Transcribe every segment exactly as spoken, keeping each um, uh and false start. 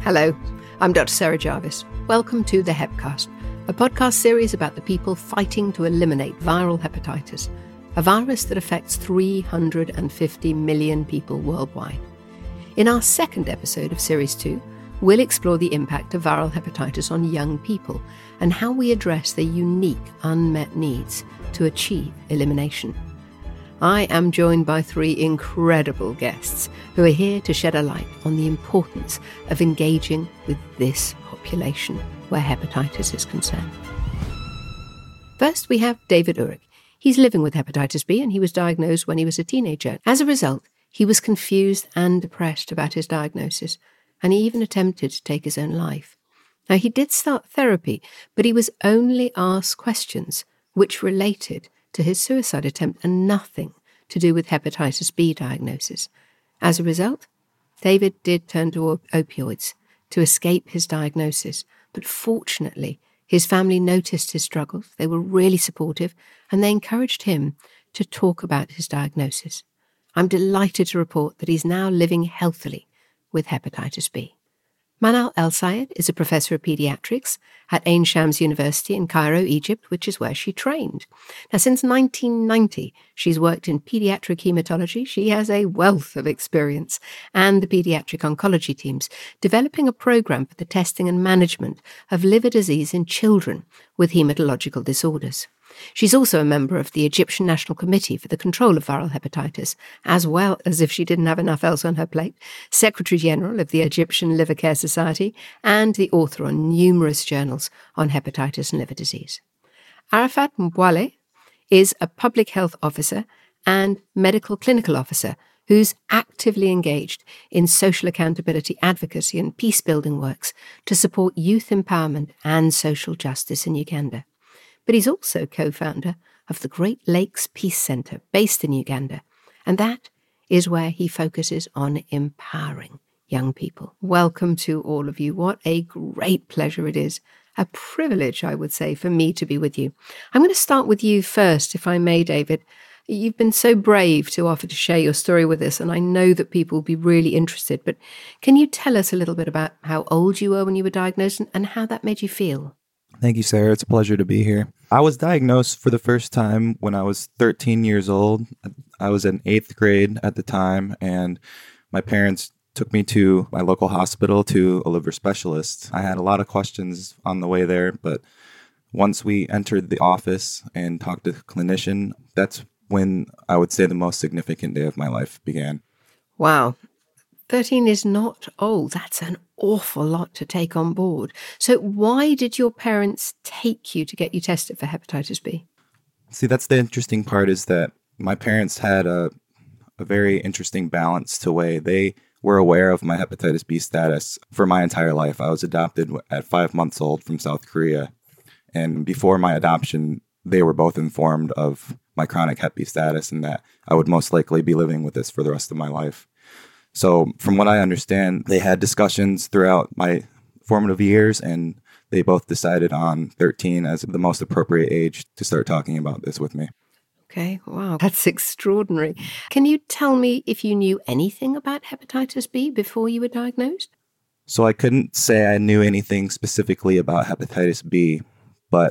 Hello, I'm Doctor Sarah Jarvis. Welcome to the Hepcast, a podcast series about the people fighting to eliminate viral hepatitis, a virus that affects three hundred fifty million people worldwide. In our second episode of Series two, we'll explore the impact of viral hepatitis on young people and how we address their unique unmet needs to achieve elimination. I am joined by three incredible guests who are here to shed a light on the importance of engaging with this population where hepatitis is concerned. First, we have David Urich. He's living with hepatitis B and he was diagnosed when he was a teenager. As a result, he was confused and depressed about his diagnosis, and he even attempted to take his own life. Now, he did start therapy, but he was only asked questions which related to his suicide attempt and nothing to do with hepatitis B diagnosis. As a result, David did turn to op- opioids to escape his diagnosis, but fortunately, his family noticed his struggles. They were really supportive, and they encouraged him to talk about his diagnosis. I'm delighted to report that he's now living healthily with hepatitis B. Manal El-Sayed is a professor of pediatrics at Ain Shams University in Cairo, Egypt, which is where she trained. Now, since nineteen ninety, she's worked in pediatric hematology. She has a wealth of experience and the pediatric oncology teams, developing a program for the testing and management of liver disease in children with hematological disorders. She's also a member of the Egyptian National Committee for the Control of Viral Hepatitis, as well as, if she didn't have enough else on her plate, Secretary General of the Egyptian Liver Care Society and the author on numerous journals on hepatitis and liver disease. Arafat Mbouale is a public health officer and medical clinical officer who's actively engaged in social accountability advocacy and peace-building works to support youth empowerment and social justice in Uganda. But he's also co-founder of the Great Lakes Peace Center based in Uganda, and that is where he focuses on empowering young people. Welcome to all of you. What a great pleasure it is. A privilege, I would say, for me to be with you. I'm going to start with you first, if I may, David. You've been so brave to offer to share your story with us, and I know that people will be really interested, but can you tell us a little bit about how old you were when you were diagnosed and how that made you feel? Thank you, Sarah. It's a pleasure to be here. I was diagnosed for the first time when I was thirteen years old. I was in eighth grade at the time, and my parents took me to my local hospital to a liver specialist. I had a lot of questions on the way there, but once we entered the office and talked to the clinician, that's when I would say the most significant day of my life began. Wow. thirteen is not old. That's an awful lot to take on board. So why did your parents take you to get you tested for hepatitis B? See, that's the interesting part, is that my parents had a, a very interesting balance to weigh. They were aware of my hepatitis B status for my entire life. I was adopted at five months old from South Korea. And before my adoption, they were both informed of my chronic hep B status and that I would most likely be living with this for the rest of my life. So from what I understand, they had discussions throughout my formative years, and they both decided on thirteen as the most appropriate age to start talking about this with me. Okay, wow, that's extraordinary. Can you tell me if you knew anything about hepatitis B before you were diagnosed? So I couldn't say I knew anything specifically about hepatitis B, but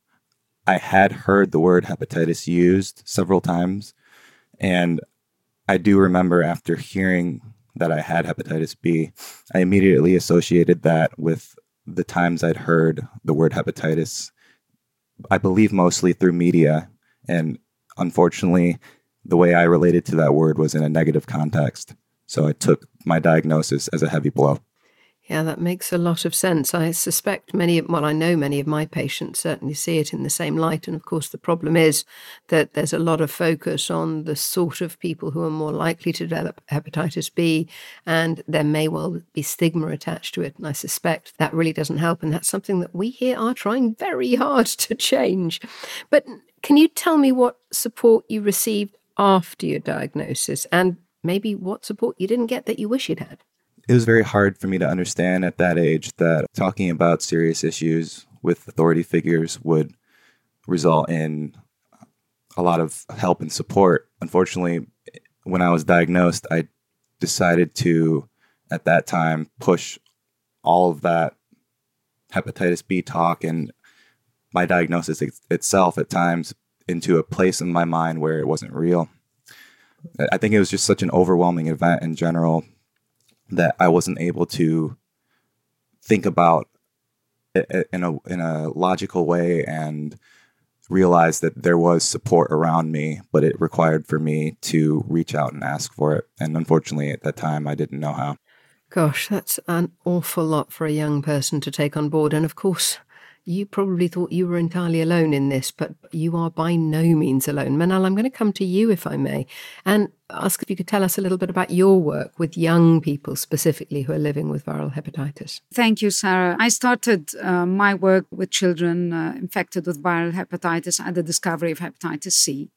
I had heard the word hepatitis used several times, and I do remember after hearing that I had hepatitis B, I immediately associated that with the times I'd heard the word hepatitis, I believe mostly through media. And unfortunately, the way I related to that word was in a negative context. So I took my diagnosis as a heavy blow. Yeah, that makes a lot of sense. I suspect many, well, I know many of my patients certainly see it in the same light. And of course, the problem is that there's a lot of focus on the sort of people who are more likely to develop hepatitis B, and there may well be stigma attached to it. And I suspect that really doesn't help. And that's something that we here are trying very hard to change. But can you tell me what support you received after your diagnosis, and maybe what support you didn't get that you wish you'd had? It was very hard for me to understand at that age that talking about serious issues with authority figures would result in a lot of help and support. Unfortunately, when I was diagnosed, I decided to, at that time, push all of that hepatitis B talk and my diagnosis it- itself at times into a place in my mind where it wasn't real. I think it was just such an overwhelming event in general that I wasn't able to think about it in a in a logical way and realize that there was support around me, but it required for me to reach out and ask for it. And unfortunately, at that time, I didn't know how. Gosh, that's an awful lot for a young person to take on board. And of course, you probably thought you were entirely alone in this, but you are by no means alone. Manal, I'm going to come to you, if I may, and ask if you could tell us a little bit about your work with young people specifically who are living with viral hepatitis. Thank you, Sarah. I started uh, my work with children uh, infected with viral hepatitis at the discovery of hepatitis C.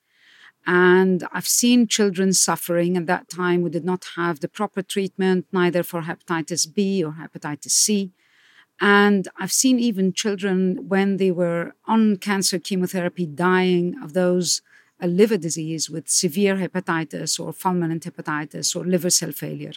And I've seen children suffering. At that time, we did not have the proper treatment, neither for hepatitis B or hepatitis C. And I've seen even children, when they were on cancer chemotherapy, dying of those uh, liver disease with severe hepatitis or fulminant hepatitis or liver cell failure.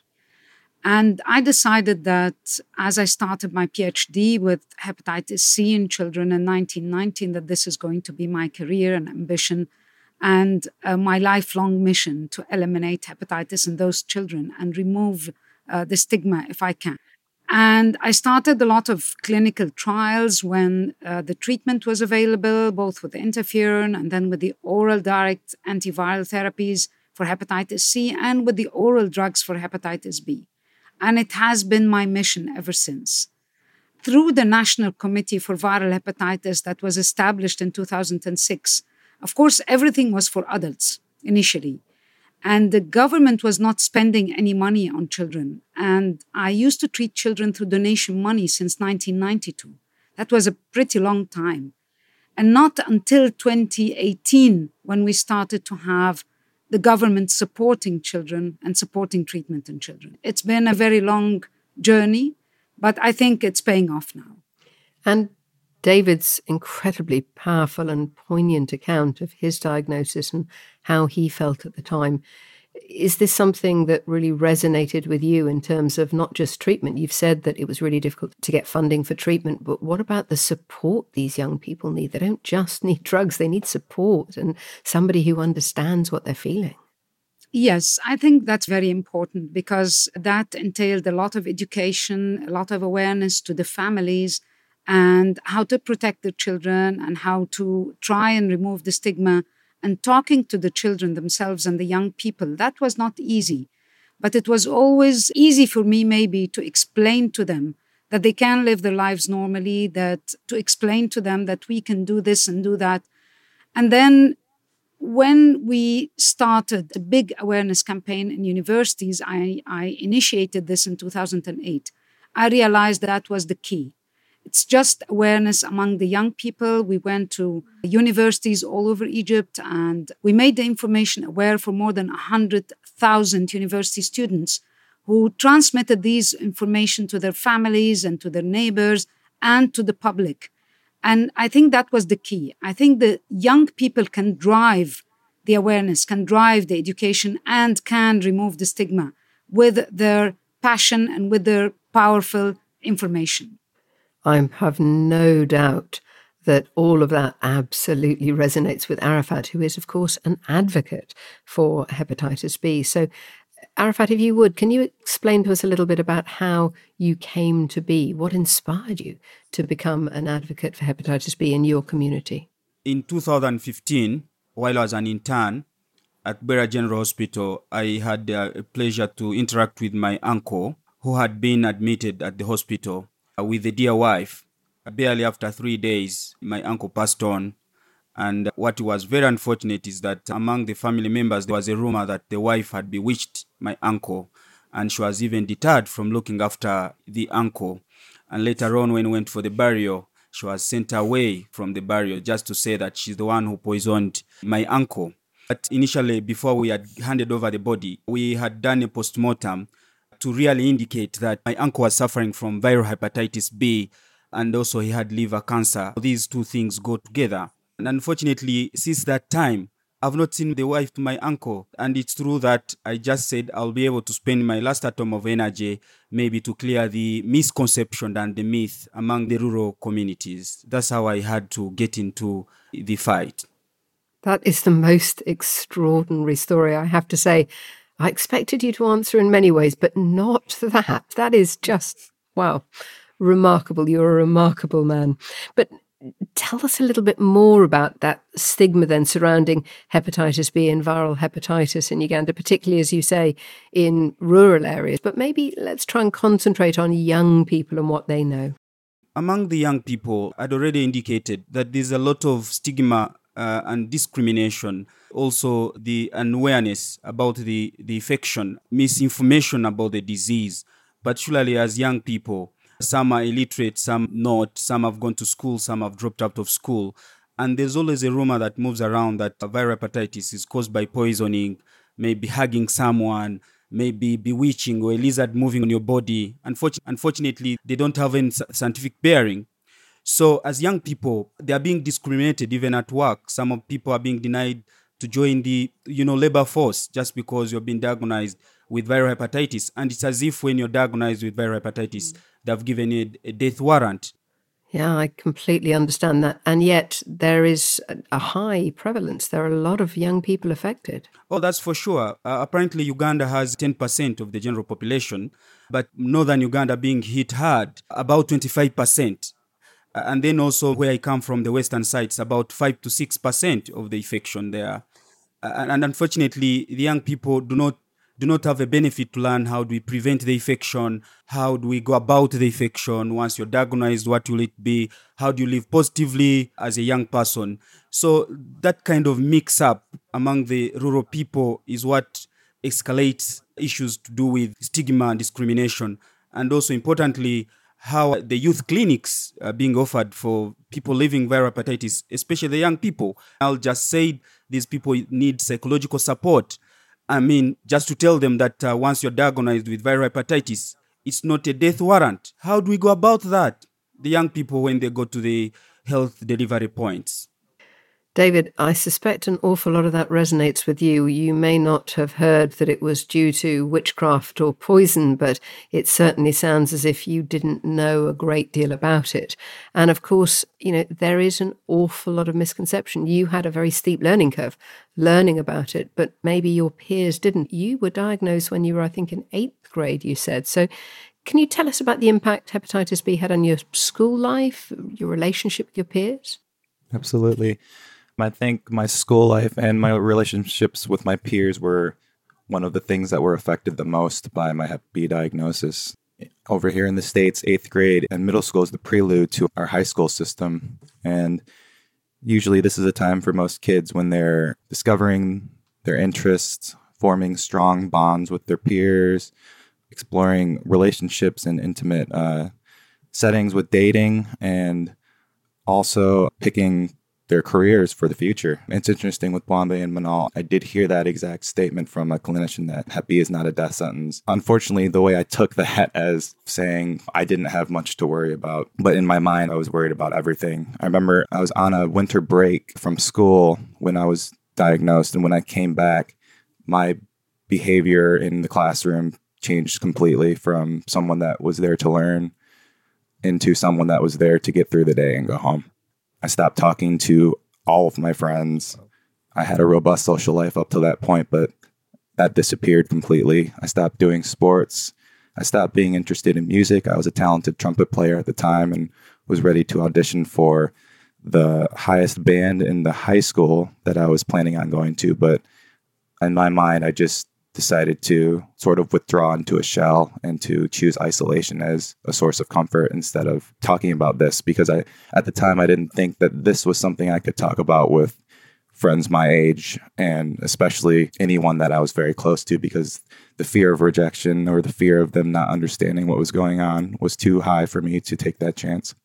And I decided that as I started my PhD with hepatitis C in children in nineteen nineteen, that this is going to be my career and ambition and uh, my lifelong mission to eliminate hepatitis in those children and remove uh, the stigma if I can. And I started a lot of clinical trials when uh, the treatment was available, both with interferon and then with the oral direct antiviral therapies for hepatitis C and with the oral drugs for hepatitis B. And it has been my mission ever since. Through the National Committee for Viral Hepatitis that was established in two thousand six, of course, everything was for adults initially. And the government was not spending any money on children. And I used to treat children through donation money since nineteen ninety-two. That was a pretty long time. And not until twenty eighteen, when we started to have the government supporting children and supporting treatment in children. It's been a very long journey, but I think it's paying off now. And David's incredibly powerful and poignant account of his diagnosis and how he felt at the time. Is this something that really resonated with you in terms of not just treatment? You've said that it was really difficult to get funding for treatment, but what about the support these young people need? They don't just need drugs, they need support and somebody who understands what they're feeling. Yes, I think that's very important because that entailed a lot of education, a lot of awareness to the families and how to protect the children and how to try and remove the stigma and talking to the children themselves and the young people. That was not easy, but it was always easy for me maybe to explain to them that they can live their lives normally, that to explain to them that we can do this and do that. And then when we started a big awareness campaign in universities, I, I initiated this in two thousand eight. I realized that was the key. It's just awareness among the young people. We went to universities all over Egypt and we made the information aware for more than one hundred thousand university students who transmitted these information to their families and to their neighbors and to the public. And I think that was the key. I think the young people can drive the awareness, can drive the education and can remove the stigma with their passion and with their powerful information. I have no doubt that all of that absolutely resonates with Arafat, who is, of course, an advocate for hepatitis B. So, Arafat, if you would, can you explain to us a little bit about how you came to be? What inspired you to become an advocate for hepatitis B in your community? In two thousand fifteen, while I was an intern at Beira General Hospital, I had a pleasure to interact with my uncle who had been admitted at the hospital with a dear wife. Barely after three days, my uncle passed on. And what was very unfortunate is that among the family members, there was a rumor that the wife had bewitched my uncle. And she was even deterred from looking after the uncle. And later on, when we went for the burial, she was sent away from the burial just to say that she's the one who poisoned my uncle. But initially, before we had handed over the body, we had done a postmortem to really indicate that my uncle was suffering from viral hepatitis B and also he had liver cancer. These two things go together. And unfortunately, since that time, I've not seen the wife to my uncle. And it's true that I just said I'll be able to spend my last atom of energy maybe to clear the misconception and the myth among the rural communities. That's how I had to get into the fight. That is the most extraordinary story, I have to say. I expected you to answer in many ways, but not that. That is just, wow, remarkable. You're a remarkable man. But tell us a little bit more about that stigma then surrounding hepatitis B and viral hepatitis in Uganda, particularly, as you say, in rural areas. But maybe let's try and concentrate on young people and what they know. Among the young people, I'd already indicated that there's a lot of stigma uh, and discrimination, also the unawareness about the, the infection, misinformation about the disease, particularly as young people. Some are illiterate, some not, some have gone to school, some have dropped out of school. And there's always a rumor that moves around that viral hepatitis is caused by poisoning, maybe hugging someone, maybe bewitching or a lizard moving on your body. Unfortunately, unfortunately, they don't have any scientific bearing. So as young people, they are being discriminated even at work. Some of people are being denied to join the, you know, labor force just because you've been diagnosed with viral hepatitis. And it's as if when you're diagnosed with viral hepatitis, they've given you a death warrant. Yeah, I completely understand that. And yet there is a high prevalence. There are a lot of young people affected. Oh, that's for sure. Uh, apparently, Uganda has ten percent of the general population, but northern Uganda being hit hard, about twenty-five percent. Uh, and then also where I come from, the western side, it's about five to six percent of the infection there. Uh, and, and unfortunately, the young people do not do not have a benefit to learn how do we prevent the infection, how do we go about the infection, once you're diagnosed, what will it be, how do you live positively as a young person. So that kind of mix up among the rural people is what escalates issues to do with stigma and discrimination. And also importantly, how the youth clinics are being offered for people living viral hepatitis, especially the young people. I'll just say these people need psychological support. I mean, just to tell them that uh, once you're diagnosed with viral hepatitis, it's not a death warrant. How do we go about that? The young people, when they go to the health delivery points. David, I suspect an awful lot of that resonates with you. You may not have heard that it was due to witchcraft or poison, but it certainly sounds as if you didn't know a great deal about it. And of course, you know, there is an awful lot of misconception. You had a very steep learning curve learning about it, but maybe your peers didn't. You were diagnosed when you were, I think, in eighth grade, you said. So can you tell us about the impact hepatitis B had on your school life, your relationship with your peers? Absolutely. I think my school life and my relationships with my peers were one of the things that were affected the most by my hep B diagnosis. Over here in the States, eighth grade and middle school is the prelude to our high school system. And usually this is a time for most kids when they're discovering their interests, forming strong bonds with their peers, exploring relationships in intimate uh, settings with dating, and also picking their careers for the future. It's interesting with Bombay and Manal, I did hear that exact statement from a clinician that hep B is not a death sentence. Unfortunately, the way I took that as saying I didn't have much to worry about, but in my mind, I was worried about everything. I remember I was on a winter break from school when I was diagnosed, and when I came back, my behavior in the classroom changed completely from someone that was there to learn into someone that was there to get through the day and go home. I stopped talking to all of my friends. I had a robust social life up to that point, but that disappeared completely. I stopped doing sports. I stopped being interested in music. I was a talented trumpet player at the time and was ready to audition for the highest band in the high school that I was planning on going to. But in my mind, I just decided to sort of withdraw into a shell and to choose isolation as a source of comfort instead of talking about this, because I, at the time, I didn't think that this was something I could talk about with friends my age, and especially anyone that I was very close to, because the fear of rejection or the fear of them not understanding what was going on was too high for me to take that chance.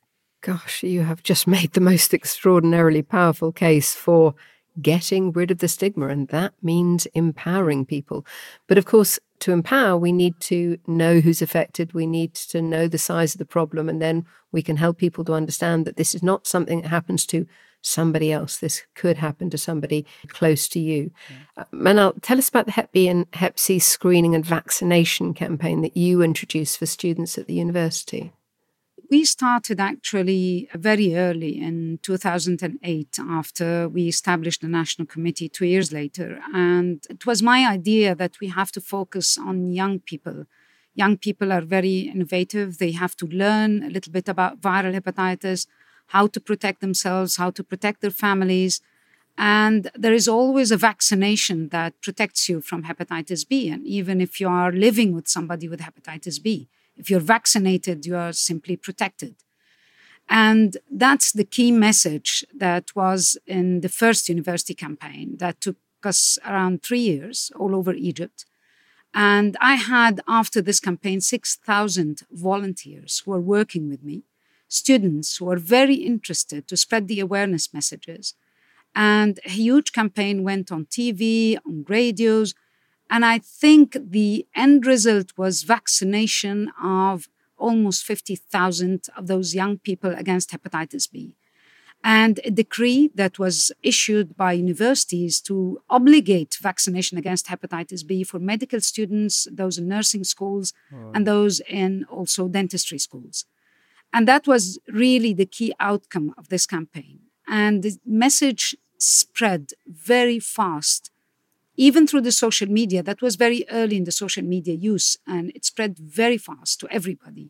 Gosh, you have just made the most extraordinarily powerful case for getting rid of the stigma, and that means empowering people. But of course, to empower, we need to know who's affected. We need to know the size of the problem, and then we can help people to understand that this is not something that happens to somebody else. This could happen to somebody close to you. Yeah. Uh, Manal, tell us about the Hep B and Hep C screening and vaccination campaign that you introduced for students at the university. We started actually very early in two thousand eight after we established the National Committee two years later. And it was my idea that we have to focus on young people. Young people are very innovative. They have to learn a little bit about viral hepatitis, how to protect themselves, how to protect their families. And there is always a vaccination that protects you from hepatitis B. And even if you are living with somebody with hepatitis B, if you're vaccinated, you are simply protected. And that's the key message that was in the first university campaign that took us around three years all over Egypt. And I had, after this campaign, six thousand volunteers who were working with me, students who were very interested to spread the awareness messages. And a huge campaign went on T V, on radios. And I think the end result was vaccination of almost fifty thousand of those young people against hepatitis B. And a decree that was issued by universities to obligate vaccination against hepatitis B for medical students, those in nursing schools, oh. and those in also dentistry schools. And that was really the key outcome of this campaign. And the message spread very fast. Even through the social media, that was very early in the social media use, and it spread very fast to everybody.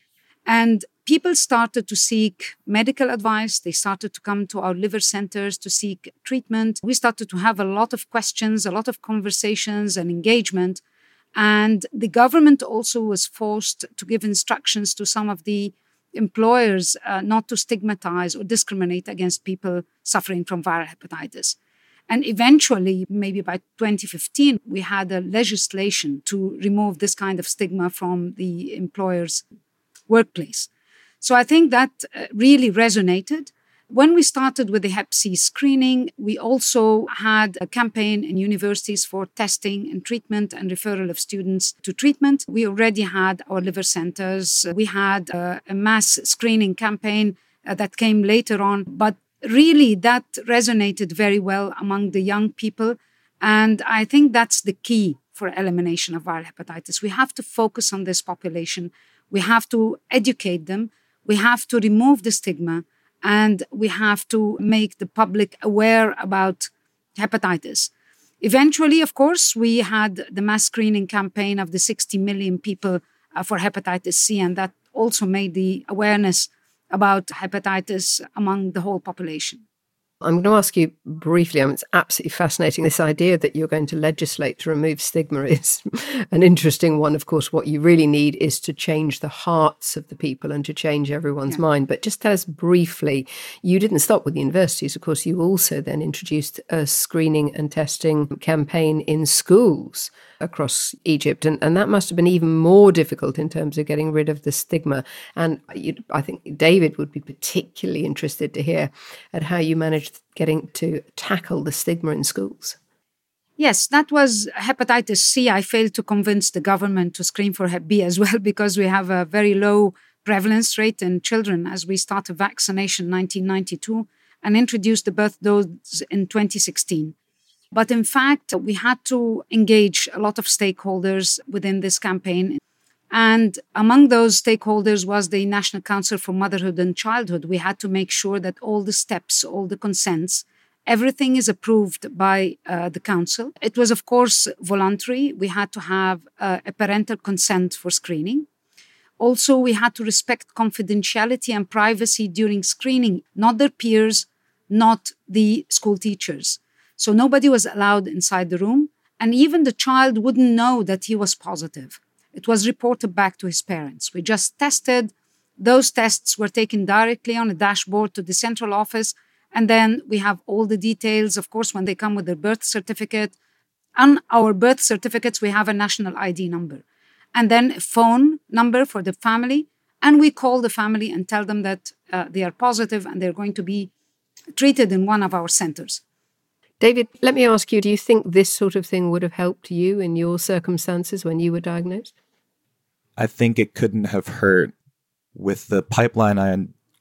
And people started to seek medical advice. They started to come to our liver centers to seek treatment. We started to have a lot of questions, a lot of conversations and engagement. And the government also was forced to give instructions to some of the employers uh, not to stigmatize or discriminate against people suffering from viral hepatitis. And eventually, maybe by twenty fifteen, we had a legislation to remove this kind of stigma from the employer's workplace. So I think that really resonated. When we started with the Hep C screening, we also had a campaign in universities for testing and treatment and referral of students to treatment. We already had our liver centers. We had a, a mass screening campaign uh, that came later on, but really, that resonated very well among the young people. And I think that's the key for elimination of viral hepatitis. We have to focus on this population. We have to educate them. We have to remove the stigma. And we have to make the public aware about hepatitis. Eventually, of course, we had the mass screening campaign of the sixty million people uh, for hepatitis C. And that also made the awareness about hepatitis among the whole population. I'm going to ask you briefly, I mean, it's absolutely fascinating. This idea that you're going to legislate to remove stigma is an interesting one. Of course, what you really need is to change the hearts of the people and to change everyone's yeah. mind. But just tell us briefly, you didn't stop with the universities. Of course, you also then introduced a screening and testing campaign in schools across Egypt. And, and that must have been even more difficult in terms of getting rid of the stigma. And you, I think David would be particularly interested to hear at how you managed getting to tackle the stigma in schools. Yes, that was hepatitis C. I failed to convince the government to screen for Hep B as well because we have a very low prevalence rate in children as we started vaccination in nineteen ninety-two and introduced the birth dose in twenty sixteen. But in fact, we had to engage a lot of stakeholders within this campaign. And among those stakeholders was the National Council for Motherhood and Childhood. We had to make sure that all the steps, all the consents, everything is approved by uh, the council. It was, of course, voluntary. We had to have uh, a parental consent for screening. Also, we had to respect confidentiality and privacy during screening, not their peers, not the school teachers. So nobody was allowed inside the room. And even the child wouldn't know that he was positive. It was reported back to his parents. We just tested. Those tests were taken directly on a dashboard to the central office. And then we have all the details, of course, when they come with their birth certificate. On our birth certificates, we have a national I D number. And then a phone number for the family. And we call the family and tell them that uh, they are positive and they're going to be treated in one of our centers. David, let me ask you, do you think this sort of thing would have helped you in your circumstances when you were diagnosed? I think it couldn't have hurt. With the pipeline I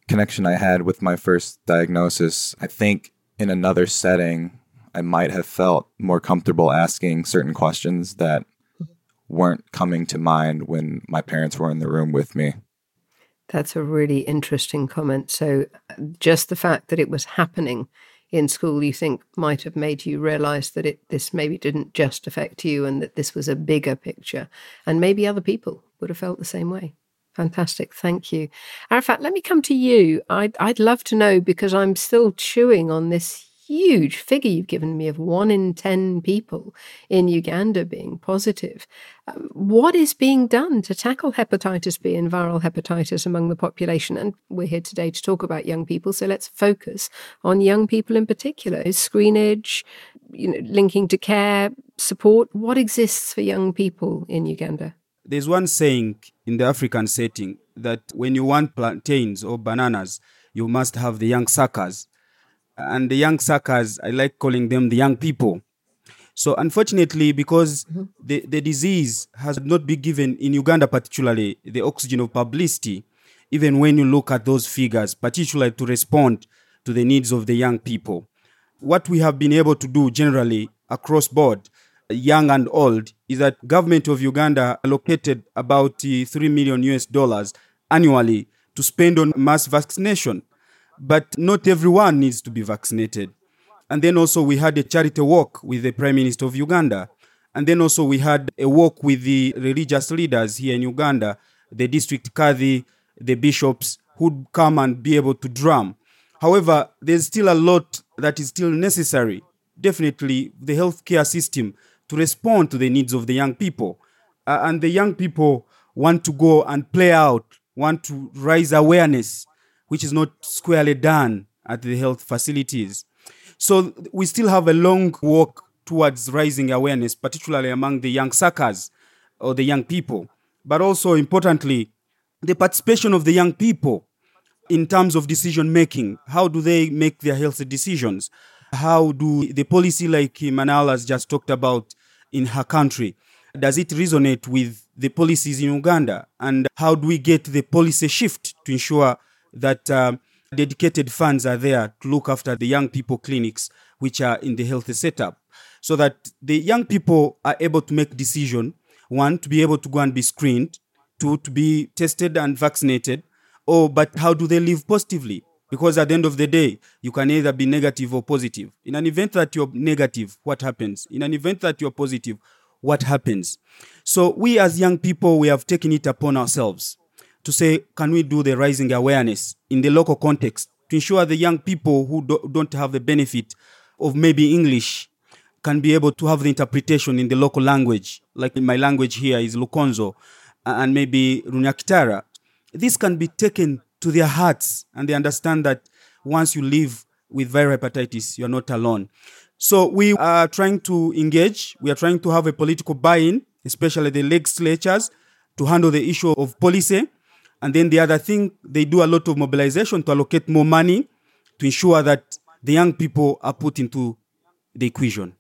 connection I had with my first diagnosis, I think in another setting, I might have felt more comfortable asking certain questions that weren't coming to mind when my parents were in the room with me. That's a really interesting comment. So just the fact that it was happening in school, you think might have made you realize that it this maybe didn't just affect you and that this was a bigger picture. And maybe other people would have felt the same way. Fantastic. Thank you. Arafat, let me come to you. I'd, I'd love to know, because I'm still chewing on this huge figure you've given me of one in ten people in Uganda being positive. Um, what is being done to tackle hepatitis B and viral hepatitis among the population? And we're here today to talk about young people, so let's focus on young people in particular. Is screenage, you know, linking to care, support, what exists for young people in Uganda? There's one saying in the African setting that when you want plantains or bananas, you must have the young suckers. And the young suckers, I like calling them the young people. So unfortunately, because mm-hmm. the, the disease has not been given, in Uganda particularly, the oxygen of publicity, even when you look at those figures, particularly to respond to the needs of the young people. What we have been able to do generally across board, young and old, is that government of Uganda allocated about uh, three million U S dollars annually to spend on mass vaccination. But not everyone needs to be vaccinated. And then also we had a charity walk with the Prime Minister of Uganda. And then also we had a walk with the religious leaders here in Uganda, the district kadhi, the bishops, who'd come and be able to drum. However, there's still a lot that is still necessary. Definitely the healthcare system to respond to the needs of the young people. Uh, and the young people want to go and play out, want to raise awareness, which is not squarely done at the health facilities. So we still have a long walk towards raising awareness, particularly among the young suckers or the young people. But also importantly, the participation of the young people in terms of decision making. How do they make their health decisions? How do the policy like Manal has just talked about in her country, does it resonate with the policies in Uganda? And how do we get the policy shift to ensure that um, dedicated funds are there to look after the young people clinics which are in the health setup, so that the young people are able to make decision, one, to be able to go and be screened, two, to be tested and vaccinated, or but how do they live positively? Because at the end of the day, you can either be negative or positive. In an event that you're negative, what happens? In an event that you're positive, what happens? So we as young people, we have taken it upon ourselves to say, can we do the raising awareness in the local context to ensure the young people who do, don't have the benefit of maybe English can be able to have the interpretation in the local language. Like in my language here is Lukonzo and maybe Runyakitara. This can be taken to their hearts, and they understand that once you live with viral hepatitis, you're not alone. So we are trying to engage. We are trying to have a political buy-in, especially the legislatures, to handle the issue of policy. And then the other thing, they do a lot of mobilization to allocate more money to ensure that the young people are put into the equation.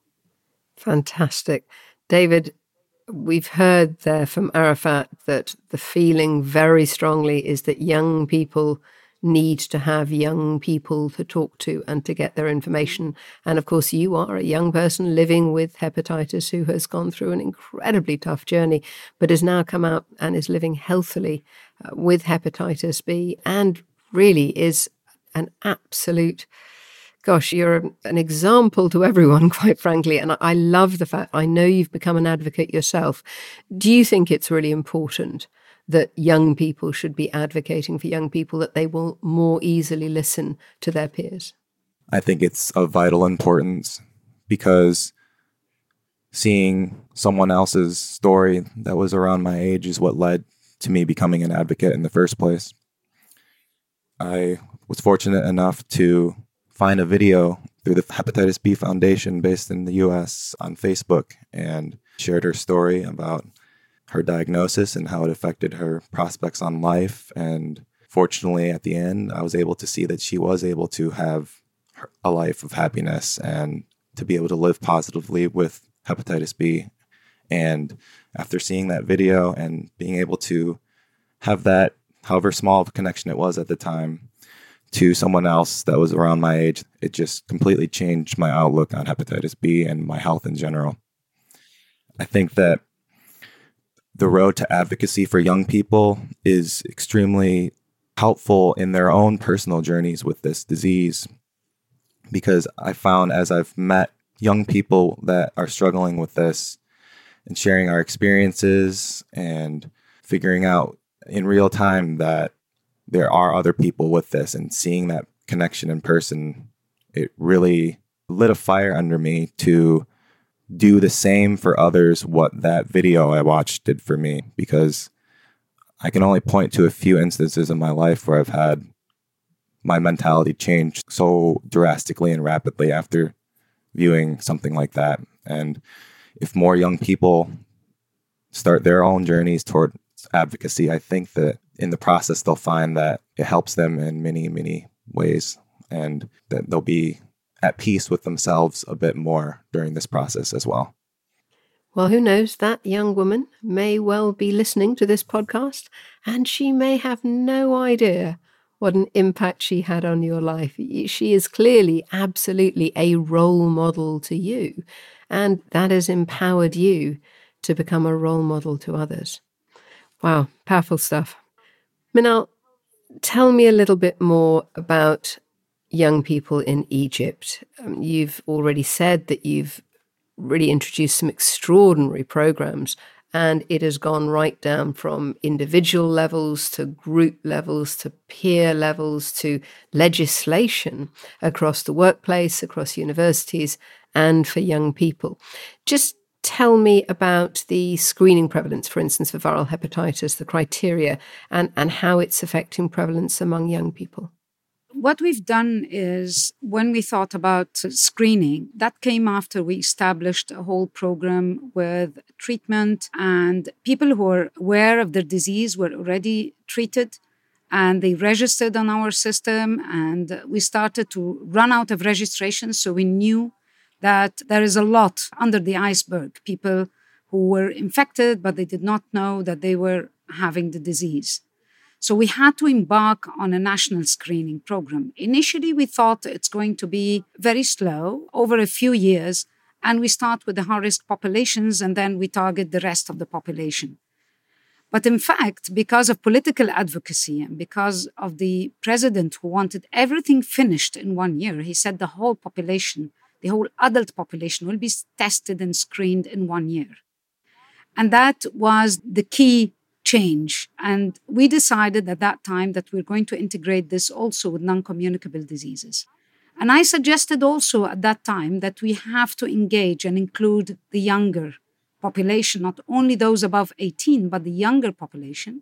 Fantastic. David, we've heard there from Arafat that the feeling very strongly is that young people need to have young people to talk to and to get their information. And of course, you are a young person living with hepatitis who has gone through an incredibly tough journey, but has now come out and is living healthily uh, with hepatitis B, and really is an absolute... Gosh, you're an example to everyone, quite frankly. And I love the fact, I know you've become an advocate yourself. Do you think it's really important that young people should be advocating for young people, that they will more easily listen to their peers? I think it's of vital importance, because seeing someone else's story that was around my age is what led to me becoming an advocate in the first place. I was fortunate enough to find a video through the Hepatitis B Foundation based in the U S on Facebook, and shared her story about her diagnosis and how it affected her prospects on life. And fortunately, at the end, I was able to see that she was able to have a life of happiness and to be able to live positively with hepatitis B. And after seeing that video and being able to have that, however small of a connection it was at the time, to someone else that was around my age, it just completely changed my outlook on hepatitis B and my health in general. I think that the road to advocacy for young people is extremely helpful in their own personal journeys with this disease, because I found as I've met young people that are struggling with this and sharing our experiences and figuring out in real time that there are other people with this and seeing that connection in person, it really lit a fire under me to do the same for others what that video I watched did for me, because I can only point to a few instances in my life where I've had my mentality change so drastically and rapidly after viewing something like that. And if more young people start their own journeys toward advocacy, I think that in the process they'll find that it helps them in many, many ways, and that they'll be at peace with themselves a bit more during this process as well. Well, who knows? That young woman may well be listening to this podcast, and she may have no idea what an impact she had on your life. She is clearly absolutely a role model to you, and that has empowered you to become a role model to others. Wow, powerful stuff. Minal, tell me a little bit more about young people in Egypt. Um, you've already said that you've really introduced some extraordinary programs, and it has gone right down from individual levels to group levels to peer levels to legislation across the workplace, across universities, and for young people. Just tell me about the screening prevalence, for instance, for viral hepatitis, the criteria, and, and how it's affecting prevalence among young people. What we've done is, when we thought about screening, that came after we established a whole program with treatment, and people who were aware of their disease were already treated, and they registered on our system, and we started to run out of registration. So we knew that there is a lot under the iceberg, people who were infected, but they did not know that they were having the disease. So we had to embark on a national screening program. Initially, we thought it's going to be very slow over a few years, and we start with the high-risk populations, and then we target the rest of the population. But in fact, because of political advocacy and because of the president who wanted everything finished in one year, he said the whole population, the whole adult population will be tested and screened in one year. And that was the key change. And we decided at that time that we're going to integrate this also with non-communicable diseases. And I suggested also at that time that we have to engage and include the younger population, not only those above eighteen, but the younger population.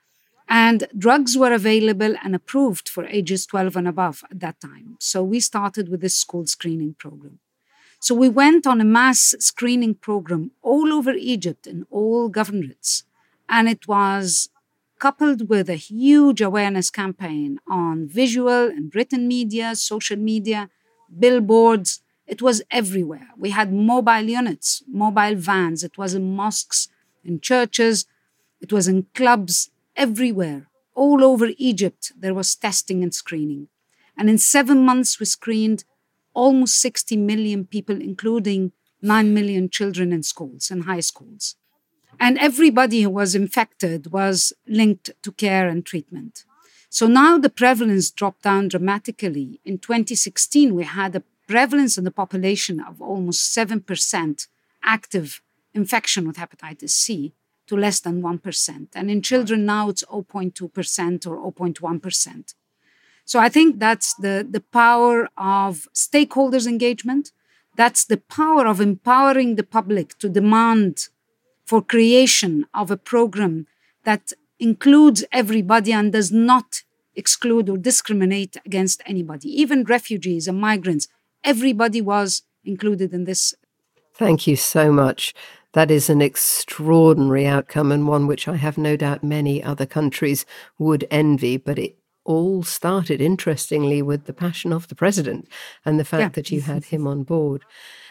And drugs were available and approved for ages twelve and above at that time. So we started with this school screening program. So we went on a mass screening program all over Egypt in all governorates. And it was coupled with a huge awareness campaign on visual and written media, social media, billboards. It was everywhere. We had mobile units, mobile vans. It was in mosques, in churches. It was in clubs, everywhere. All over Egypt, there was testing and screening. And in seven months, we screened almost sixty million people, including nine million children in schools and high schools. And everybody who was infected was linked to care and treatment. So now the prevalence dropped down dramatically. In twenty sixteen, we had a prevalence in the population of almost seven percent active infection with hepatitis C to less than one percent. And in children now, it's zero point two percent or zero point one percent. So I think that's the, the power of stakeholders' engagement. That's the power of empowering the public to demand for creation of a program that includes everybody and does not exclude or discriminate against anybody, even refugees and migrants. Everybody was included in this. Thank you so much. That is an extraordinary outcome, and one which I have no doubt many other countries would envy, but it all started, interestingly, with the passion of the president and the fact yeah. that you had him on board.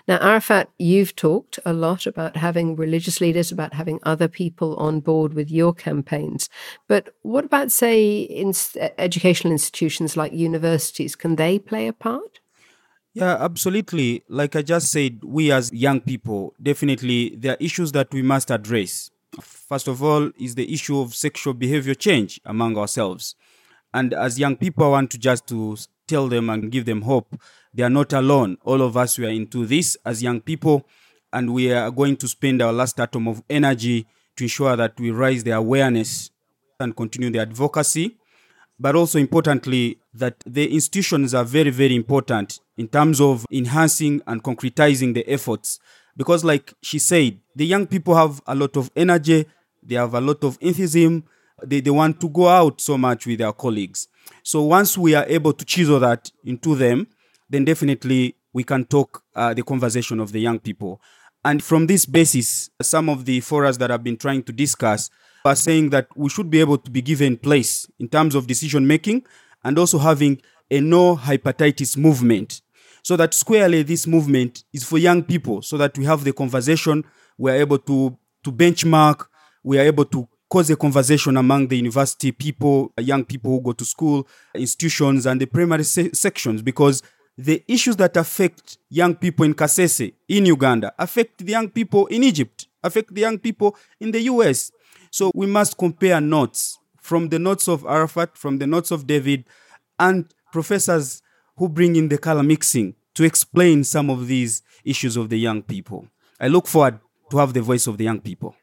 Now, Arafat, you've talked a lot about having religious leaders, about having other people on board with your campaigns. But what about, say, in educational institutions like universities? Can they play a part? Yeah, absolutely. Like I just said, we as young people, definitely there are issues that we must address. First of all, is the issue of sexual behavior change among ourselves. And as young people, I want to just to tell them and give them hope. They are not alone. All of us, we are into this as young people, and we are going to spend our last atom of energy to ensure that we raise the awareness and continue the advocacy. But also importantly, that the institutions are very, very important in terms of enhancing and concretizing the efforts. Because like she said, the young people have a lot of energy, they have a lot of enthusiasm, they, they want to go out so much with their colleagues. So once we are able to chisel that into them, then definitely we can talk uh, the conversation of the young people. And from this basis, some of the forums that I've been trying to discuss are saying that we should be able to be given place in terms of decision making and also having a no hepatitis movement. So that squarely this movement is for young people, so that we have the conversation, we are able to, to benchmark, we are able to cause a conversation among the university people, young people who go to school, institutions, and the primary se- sections, because the issues that affect young people in Kasese, in Uganda, affect the young people in Egypt, affect the young people in the U S. So we must compare notes from the notes of Arafat, from the notes of David, and professors who bring in the color mixing to explain some of these issues of the young people. I look forward to have the voice of the young people.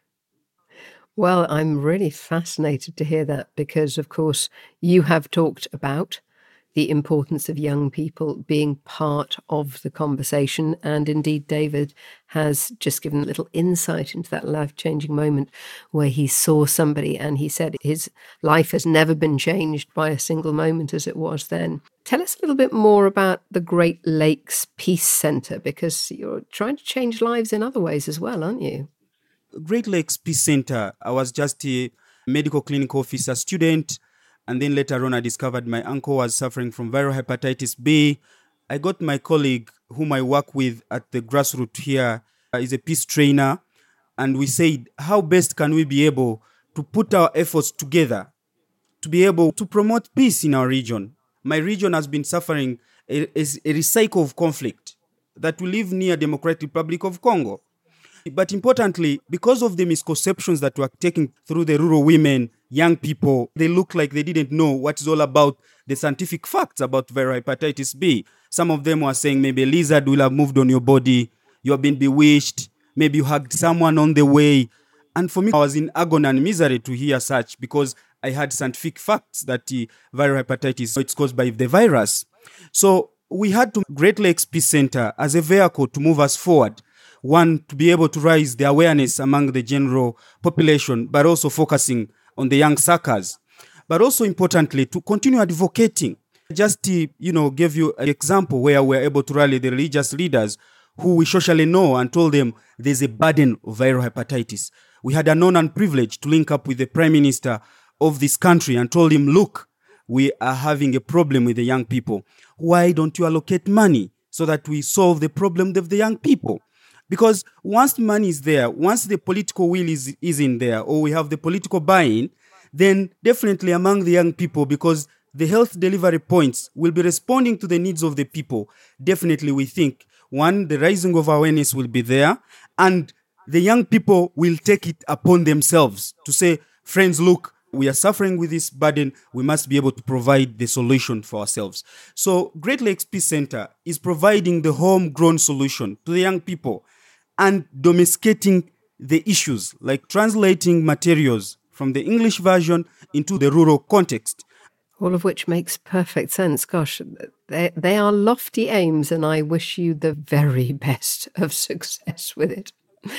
Well, I'm really fascinated to hear that because, of course, you have talked about the importance of young people being part of the conversation. And indeed, David has just given a little insight into that life-changing moment where he saw somebody and he said his life has never been changed by a single moment as it was then. Tell us a little bit more about the Great Lakes Peace Centre, because you're trying to change lives in other ways as well, aren't you? Great Lakes Peace Center, I was just a medical clinic officer student, and then later on I discovered my uncle was suffering from viral hepatitis B. I got my colleague whom I work with at the grassroots here, uh, is a peace trainer, and we said, how best can we be able to put our efforts together to be able to promote peace in our region? My region has been suffering a, a, a recycle of conflict that we live near Democratic Republic of Congo. But importantly, because of the misconceptions that were taken through the rural women, young people, they look like they didn't know what is all about the scientific facts about viral hepatitis B. Some of them were saying maybe a lizard will have moved on your body, you have been bewitched, maybe you hugged someone on the way. And for me, I was in agony and misery to hear such, because I had scientific facts that the viral hepatitis, it's caused by the virus. So we had to Great Lakes Peace Center as a vehicle to move us forward. One, to be able to raise the awareness among the general population, but also focusing on the young suckers. But also importantly, to continue advocating. Just to, you know, give you an example where we're able to rally the religious leaders who we socially know and told them there's a burden of viral hepatitis. We had an honor and privilege to link up with the Prime Minister of this country and told him, look, we are having a problem with the young people. Why don't you allocate money so that we solve the problem of the young people? Because once money is there, once the political will is, is in there, or we have the political buy-in, then definitely among the young people, because the health delivery points will be responding to the needs of the people, definitely we think, one, the rising of awareness will be there, and the young people will take it upon themselves to say, friends, look, we are suffering with this burden, we must be able to provide the solution for ourselves. So Great Lakes Peace Center is providing the homegrown solution to the young people, and domesticating the issues, like translating materials from the English version into the rural context. All of which makes perfect sense. Gosh, they, they are lofty aims, and I wish you the very best of success with it.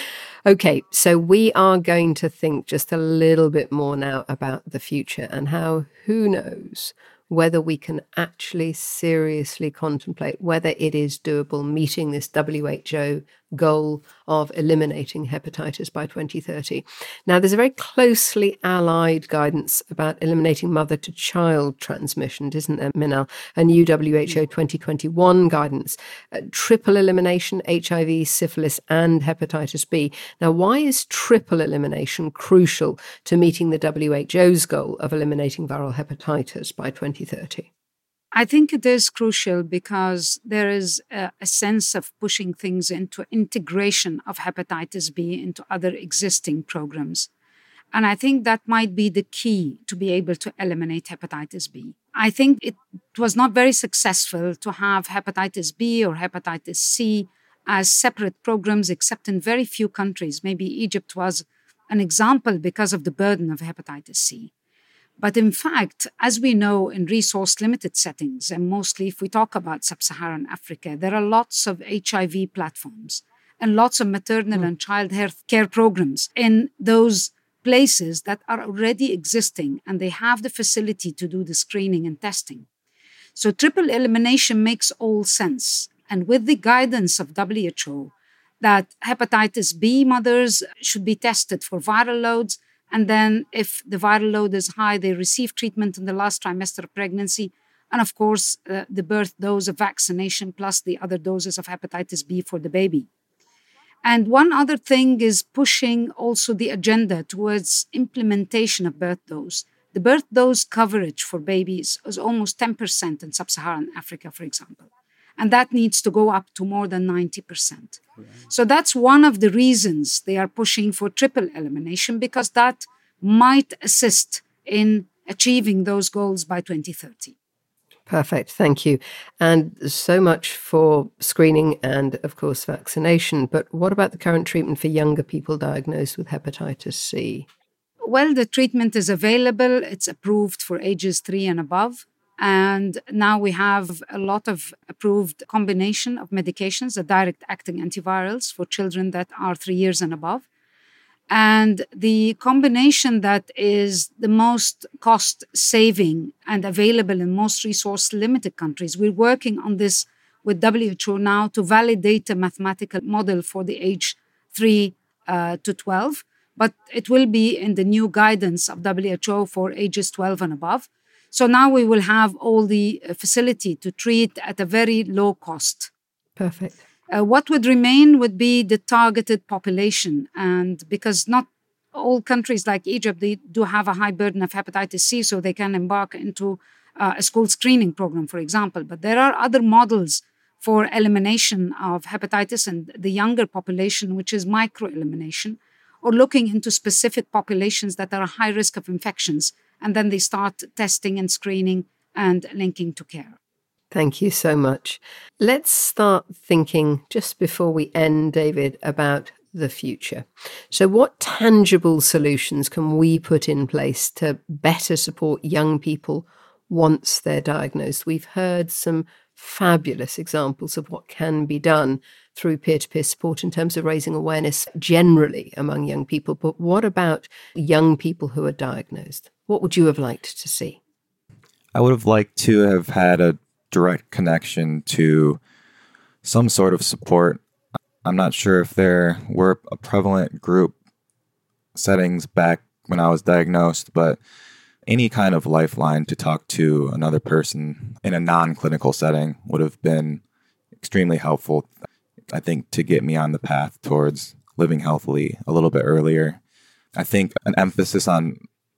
Okay, so we are going to think just a little bit more now about the future and how, who knows, whether we can actually seriously contemplate whether it is doable meeting this W H O goal of eliminating hepatitis by twenty thirty. Now, there's a very closely allied guidance about eliminating mother-to-child transmission, isn't there, Minal? A new W H O twenty twenty-one guidance, uh, triple elimination, H I V, syphilis, and hepatitis B. Now, why is triple elimination crucial to meeting the W H O's goal of eliminating viral hepatitis by twenty thirty? I think it is crucial because there is a, a sense of pushing things into integration of hepatitis B into other existing programs. And I think that might be the key to be able to eliminate hepatitis B. I think it was not very successful to have hepatitis B or hepatitis C as separate programs, except in very few countries. Maybe Egypt was an example because of the burden of hepatitis C. But in fact, as we know in resource-limited settings, and mostly if we talk about sub-Saharan Africa, there are lots of H I V platforms and lots of maternal mm. and child health care programs in those places that are already existing, and they have the facility to do the screening and testing. So triple elimination makes all sense. And with the guidance of W H O that hepatitis B mothers should be tested for viral loads, and then if the viral load is high, they receive treatment in the last trimester of pregnancy. And of course, uh, the birth dose of vaccination plus the other doses of hepatitis B for the baby. And one other thing is pushing also the agenda towards implementation of birth dose. The birth dose coverage for babies is almost ten percent in sub-Saharan Africa, for example. And that needs to go up to more than ninety percent. Right. So that's one of the reasons they are pushing for triple elimination, because that might assist in achieving those goals by twenty thirty. Perfect. Thank you. And so much for screening and, of course, vaccination. But what about the current treatment for younger people diagnosed with hepatitis C? Well, the treatment is available. It's approved for ages three and above. And now we have a lot of approved combination of medications, the direct-acting antivirals for children that are three years and above. And the combination that is the most cost-saving and available in most resource-limited countries, we're working on this with W H O now to validate a mathematical model for the age three uh, to twelve. But it will be in the new guidance of W H O for ages twelve and above. So now we will have all the facility to treat at a very low cost. Perfect. Uh, what would remain would be the targeted population. And because not all countries like Egypt, they do have a high burden of hepatitis C, so they can embark into uh, a school screening program, for example. But there are other models for elimination of hepatitis in the younger population, which is micro-elimination, or looking into specific populations that are high risk of infections. And then they start testing and screening and linking to care. Thank you so much. Let's start thinking, just before we end, David, about the future. So what tangible solutions can we put in place to better support young people once they're diagnosed? We've heard some fabulous examples of what can be done through peer-to-peer support in terms of raising awareness generally among young people. But what about young people who are diagnosed? What would you have liked to see? I would have liked to have had a direct connection to some sort of support. I'm not sure if there were a prevalent group settings back when I was diagnosed, but any kind of lifeline to talk to another person in a non-clinical setting would have been extremely helpful, I think, to get me on the path towards living healthily a little bit earlier. I think an emphasis on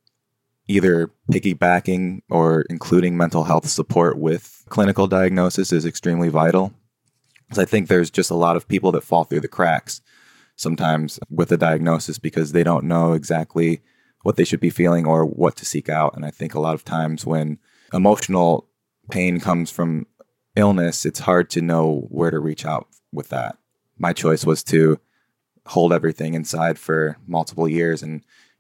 either piggybacking or including mental health support with clinical diagnosis is extremely vital. Because I think there's just a lot of people that fall through the cracks sometimes with a diagnosis because they don't know exactly what they should be feeling or what to seek out. And I think a lot of times when emotional pain comes from illness, it's hard to know where to reach out with that. My choice was to hold everything inside for multiple years, and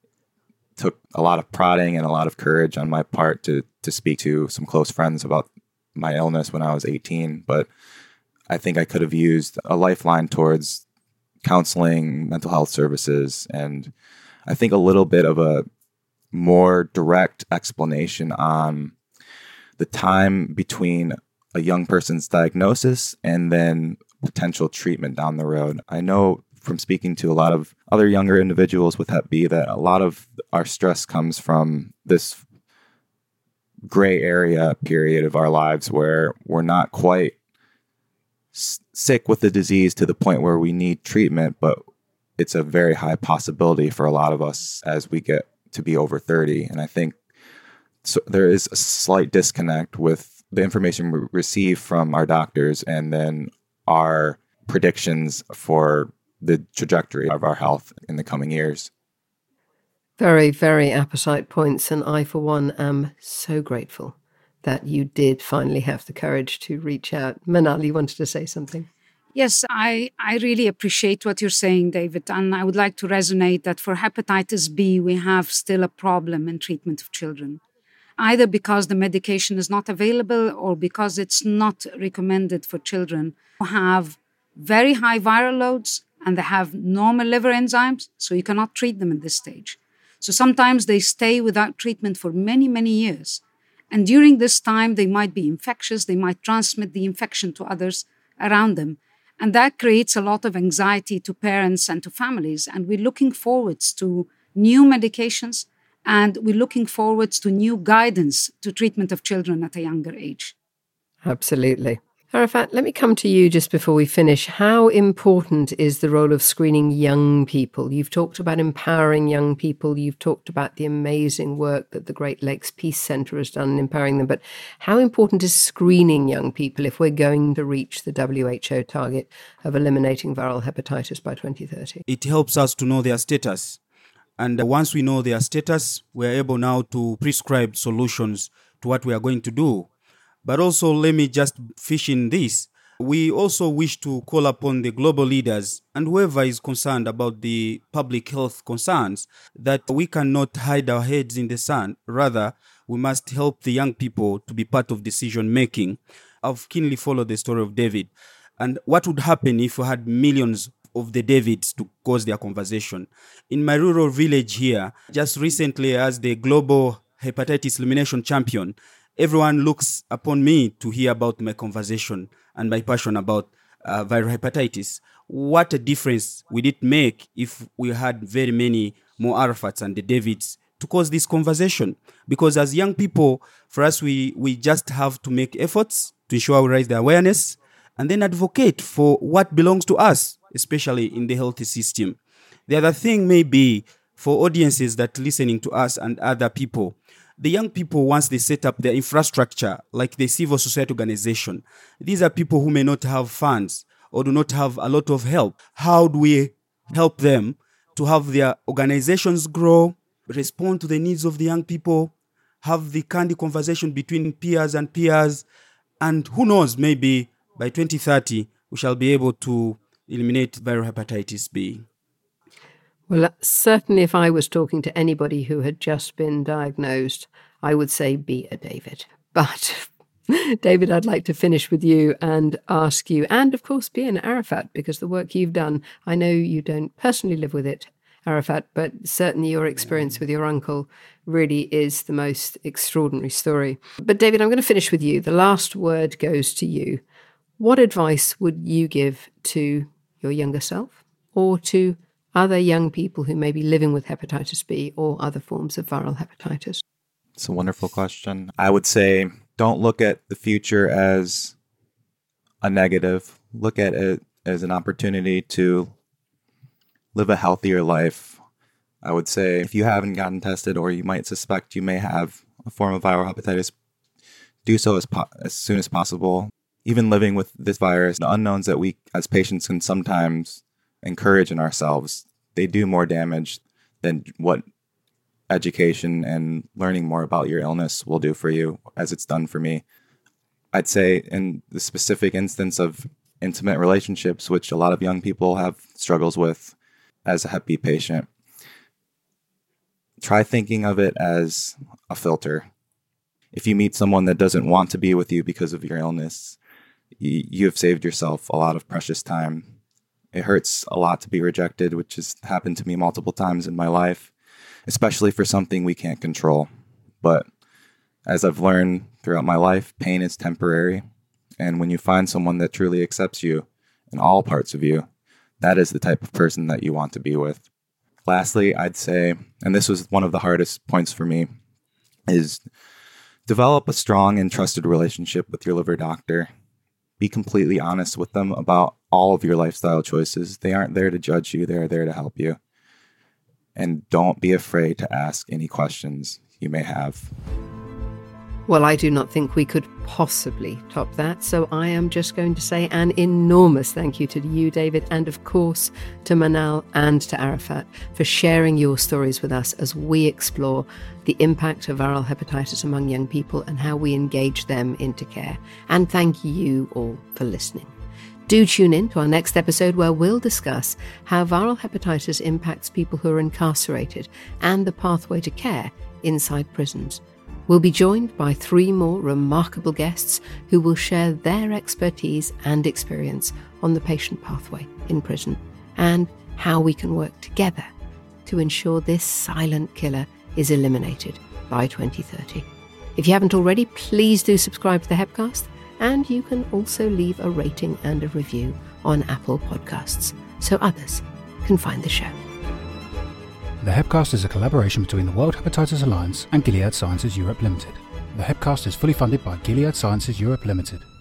took a lot of prodding and a lot of courage on my part to to speak to some close friends about my illness when I was eighteen. But I think I could have used a lifeline towards counseling, mental health services, and I think a little bit of a more direct explanation on the time between a young person's diagnosis and then potential treatment down the road. I know from speaking to a lot of other younger individuals with Hep B that a lot of our stress comes from this gray area period of our lives where we're not quite s- sick with the disease to the point where we need treatment, but it's a very high possibility for a lot of us as we get to be over thirty. And I think so there is a slight disconnect with the information we receive from our doctors and then our predictions for the trajectory of our health in the coming years. Very, very apposite points. And I, for one, am so grateful that you did finally have the courage to reach out. Manal, you wanted to say something? Yes, I, I really appreciate what you're saying, David. And I would like to resonate that for hepatitis B, we have still a problem in treatment of children, either because the medication is not available or because it's not recommended for children who have very high viral loads and they have normal liver enzymes, so you cannot treat them at this stage. So sometimes they stay without treatment for many, many years. And during this time, they might be infectious, they might transmit the infection to others around them. And that creates a lot of anxiety to parents and to families. And we're looking forwards to new medications, and we're looking forwards to new guidance to treatment of children at a younger age. Absolutely. Arafat, let me come to you just before we finish. How important is the role of screening young people? You've talked about empowering young people. You've talked about the amazing work that the Great Lakes Peace Centre has done in empowering them. But how important is screening young people if we're going to reach the W H O target of eliminating viral hepatitis by twenty thirty? It helps us to know their status. And once we know their status, we're able now to prescribe solutions to what we are going to do. But also, let me just fish in this. We also wish to call upon the global leaders and whoever is concerned about the public health concerns that we cannot hide our heads in the sand. Rather, we must help the young people to be part of decision making. I've keenly followed the story of David. And what would happen if we had millions of the Davids to cause their conversation? In my rural village here, just recently as the global hepatitis elimination champion, everyone looks upon me to hear about my conversation and my passion about uh, viral hepatitis. What a difference would it make if we had very many more Arafats and the Davids to cause this conversation? Because as young people, for us, we, we just have to make efforts to ensure we raise the awareness and then advocate for what belongs to us, especially in the health system. The other thing may be for audiences that are listening to us and other people. The young people, once they set up their infrastructure, like the civil society organization, these are people who may not have funds or do not have a lot of help. How do we help them to have their organizations grow, respond to the needs of the young people, have the candid conversation between peers and peers, and who knows, maybe by twenty thirty, we shall be able to eliminate viral hepatitis B. Well, certainly if I was talking to anybody who had just been diagnosed, I would say be a David. But David, I'd like to finish with you and ask you, and of course be an Arafat, because the work you've done, I know you don't personally live with it, Arafat, but certainly your experience with your uncle really is the most extraordinary story. But David, I'm going to finish with you. The last word goes to you. What advice would you give to your younger self or to other young people who may be living with hepatitis B or other forms of viral hepatitis? It's a wonderful question. I would say don't look at the future as a negative. Look at it as an opportunity to live a healthier life. I would say if you haven't gotten tested or you might suspect you may have a form of viral hepatitis, do so as, po- as soon as possible. Even living with this virus, the unknowns that we as patients can sometimes encourage in ourselves, they do more damage than what education and learning more about your illness will do for you, as it's done for me. I'd say in the specific instance of intimate relationships, which a lot of young people have struggles with as a Hep B patient, try thinking of it as a filter. If you meet someone that doesn't want to be with you because of your illness, you, you have saved yourself a lot of precious time. It hurts a lot to be rejected, which has happened to me multiple times in my life, especially for something we can't control. But As I've learned throughout my life, pain is temporary. And when you find someone that truly accepts you in all parts of you, that is the type of person that you want to be with. Lastly, I'd say, and this was one of the hardest points for me, is develop a strong and trusted relationship with your liver doctor. Be completely honest with them about all of your lifestyle choices. They aren't there to judge you. They are there to help you. And don't be afraid to ask any questions you may have. Well, I do not think we could possibly top that, so I am just going to say an enormous thank you to you, David, and of course to Manal and to Arafat for sharing your stories with us as we explore the impact of viral hepatitis among young people and how we engage them into care. And thank you all for listening. Do tune in to our next episode where we'll discuss how viral hepatitis impacts people who are incarcerated and the pathway to care inside prisons. We'll be joined by three more remarkable guests who will share their expertise and experience on the patient pathway in prison and how we can work together to ensure this silent killer is eliminated by twenty thirty. If you haven't already, please do subscribe to the Hepcast, and you can also leave a rating and a review on Apple Podcasts so others can find the show. The Hepcast is a collaboration between the World Hepatitis Alliance and Gilead Sciences Europe Limited. The Hepcast is fully funded by Gilead Sciences Europe Limited.